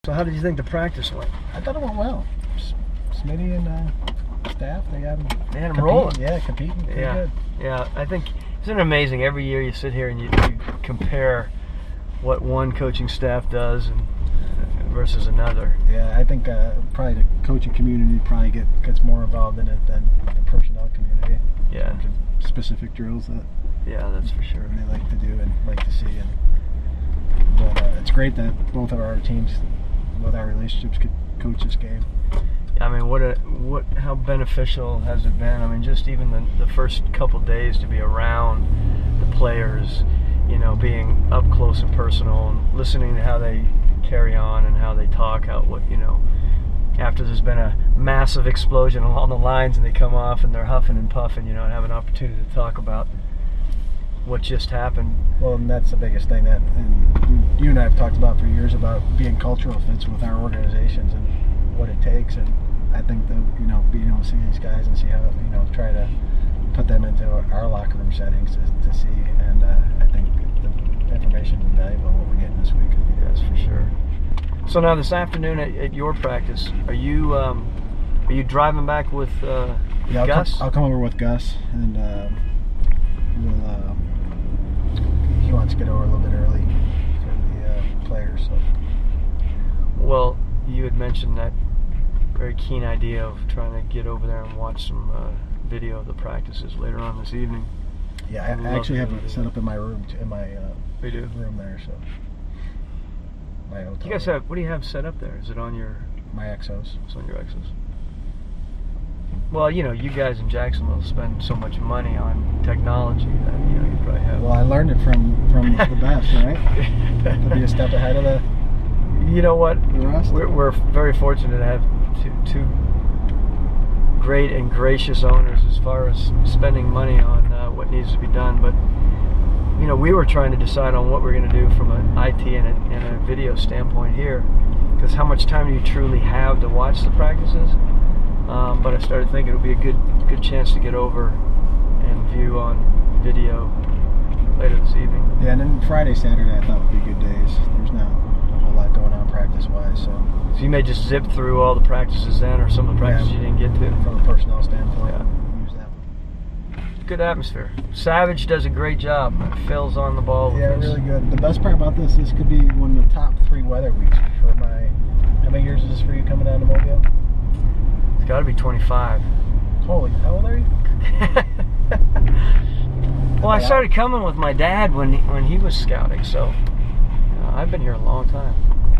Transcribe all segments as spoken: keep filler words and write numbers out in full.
So how did you think the practice went? I thought it went well. S- Smitty and uh, staff, they had them, They had them competing. rolling. Yeah, competing. Pretty Yeah, good. yeah. I think isn't it amazing? Every year you sit here and you, you compare what one coaching staff does and versus another. Yeah, I think uh, probably the coaching community probably get gets more involved in it than the personnel community. Yeah, In terms of specific drills that yeah, that's for sure. they like to do and like to see. And but uh, it's great that both of our teams, with our relationships, could coach this game. I mean, what a what how beneficial has it been? I mean, just even the, the first couple days to be around the players, you know, being up close and personal, and listening to how they carry on and how they talk, how what you know, after there's been a massive explosion along the lines and they come off and they're huffing and puffing, you know, and have an opportunity to talk about what just happened. Well, and that's the biggest thing that, and you and I have talked about for years about being cultural fits with our organizations and what it takes. And I think that, you know, being able to see these guys and see how, you know, try to put them into our locker room settings to, to see. And uh, I think the information is valuable, what we're getting this week. Yes, for sure. So now this afternoon at, at your practice, are you um, are you driving back with, uh, with yeah, I'll Gus? Come, I'll come over with Gus, and uh, we'll. Uh, he wants to get over a little bit early for the uh, players. So. Well, you had mentioned that very keen idea of trying to get over there and watch some uh, video of the practices later on this evening. Yeah, I'd I, love I actually to have do it that. set up in my room, in my uh, We do. room there. So my hotel. You guys have what do you have set up there? Is it on your my Exos. it's on your X's? Well, you know, you guys in Jacksonville spend so much money on technology that you know you probably have. Well, I learned it from from the best, right? To be a step ahead of the, You know what? the rest. We're, we're very fortunate to have two, two great and gracious owners as far as spending money on uh, what needs to be done. But, you know, we were trying to decide on what we're going to do from an I T and a, and a video standpoint here. Because how much time do you truly have to watch the practices? Um, but I started thinking it would be a good good chance to get over and view on video later this evening. Yeah, and then Friday, Saturday, I thought would be good days. There's not a whole lot going on practice-wise, so. So you may just zip through all the practices then, or some of the practices Yeah. you didn't get to. From a personnel standpoint, Yeah. use that. Good atmosphere. Savage does a great job. Phil's on the ball with Yeah, this. really good. The best part about this, this could be one of the top three weather weeks for my. How many years is this for you coming down to Mobile? It's got to be twenty-five. Holy, how old are you? Well, I started coming with my dad when he, when he was scouting, so you know, I've been here a long time.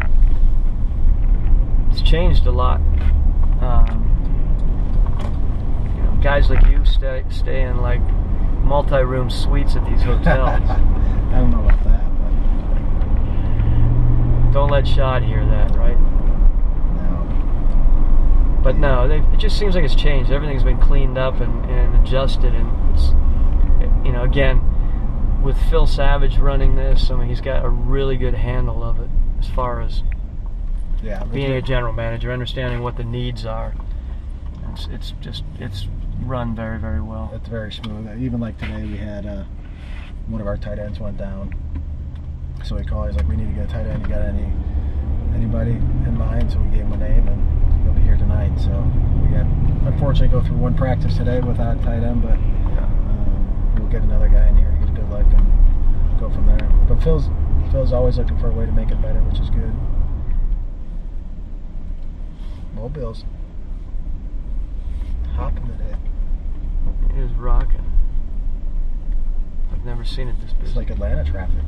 It's changed a lot. Um, you know, guys like you stay stay in like multi-room suites at these hotels. I don't know about that, but Don't let Shad hear that, right? no. But no, they, it just seems like it's changed. Everything's been cleaned up and, and adjusted, and it's, you know, again, with Phil Savage running this, I mean, he's got a really good handle of it as far as Yeah, but being a general manager, understanding what the needs are. It's, it's just, it's run very, very well. it's very smooth. Even like today, we had uh, one of our tight ends went down, so we called. He's like, "We need to get a tight end. You got any anybody in mind?" So we gave him a name, and he'll be here tonight. So we got unfortunately go through one practice today without a tight end, but Yeah. um, we'll get another guy in here to get a good look and go from there. But Phil's Phil's always looking for a way to make it better, which is good. Mobile's hopping today. It is rocking. I've never seen it this busy. It's like Atlanta traffic.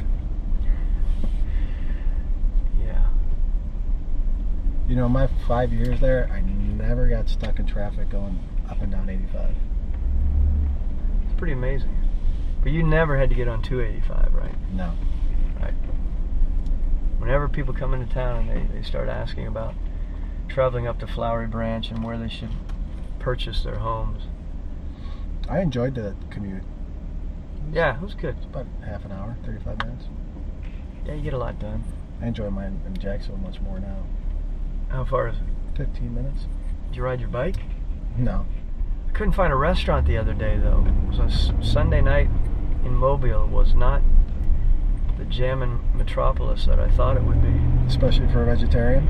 Yeah. You know, my five years there, I never got stuck in traffic going up and down eighty-five. It's pretty amazing. But you never had to get on two eighty-five, right? No. Right. Whenever people come into town and they, they start asking about traveling up to Flowery Branch and where they should purchase their homes. I enjoyed the commute. Yeah, it was good. It's about half an hour, thirty-five minutes. Yeah, you get a lot done. I enjoy mine in Jacksonville much more now. How far is it? fifteen minutes? Did you ride your bike? No. I couldn't find a restaurant the other day, though. It was a s- Sunday night in Mobile. It was not the jammin' metropolis that I thought it would be. especially for a vegetarian.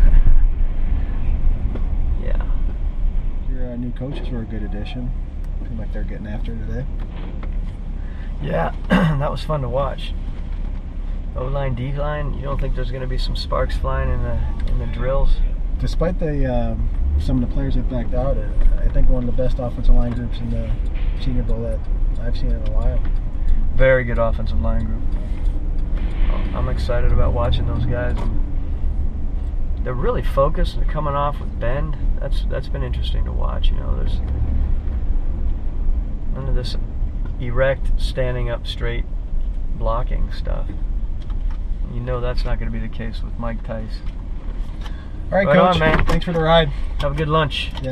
Yeah. Your uh, new coaches were a good addition. Seem like they're getting after it today. Yeah, that was fun to watch. O-line, D-line, you don't think there's going to be some sparks flying in the in the drills? Despite the um, some of the players that backed out, I think one of the best offensive line groups in the Senior Bowl that I've seen in a while. Very good offensive line group. I'm excited about watching those guys. They're really focused. They're coming off with bend. That's that's been interesting to watch. You know, there's none of this erect, standing up straight blocking stuff. You know that's not going to be the case with Mike Tice. All right, Right Coach. on, man. Thanks for the ride. Have a good lunch. Yeah.